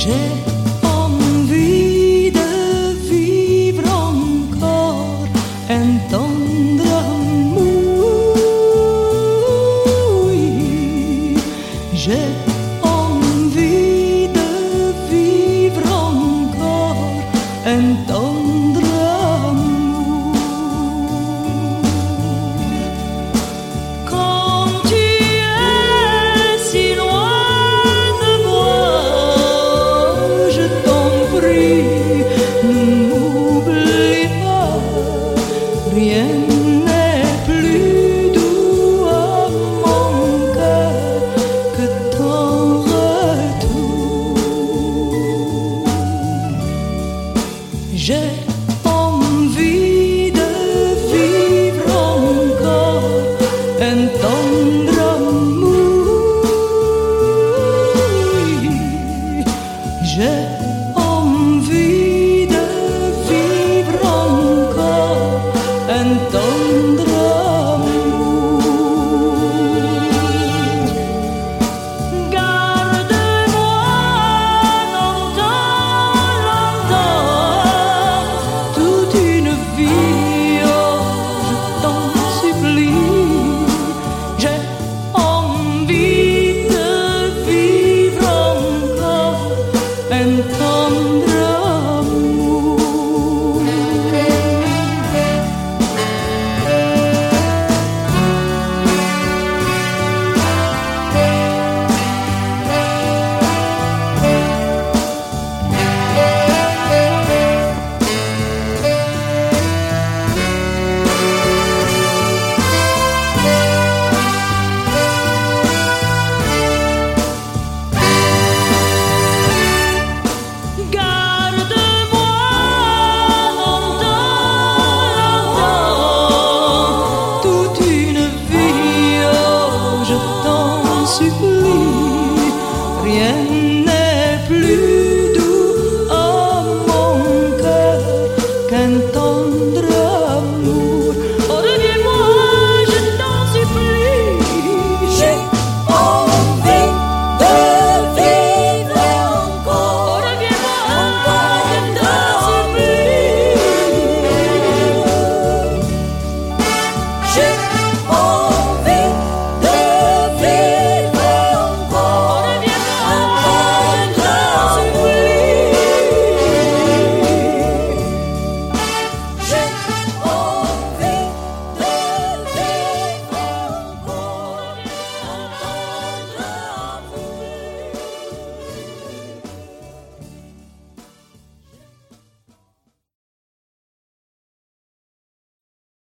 J'ai envie de vivre encore un tendre amour. Oui, j'ai envie de vivre encore un tendre amour. Quand tu es si loin de moi, je t'en prie, n'oublie pas, rien n'est plus doux à mon cœur que ton retour. J'ai envie de vivre encore un tendre amour. J'ai envie de vivre encore un tendre amour. Garde-moi longtemps, longtemps, toute une vie, oh, je t'en supplie. J'ai envie de vivre encore un tendre amour. Garde-moi longtemps, longtemps, toute une vie, oh, je t'en supplie. Rien n'est plus doux à mon cœur qu'un temps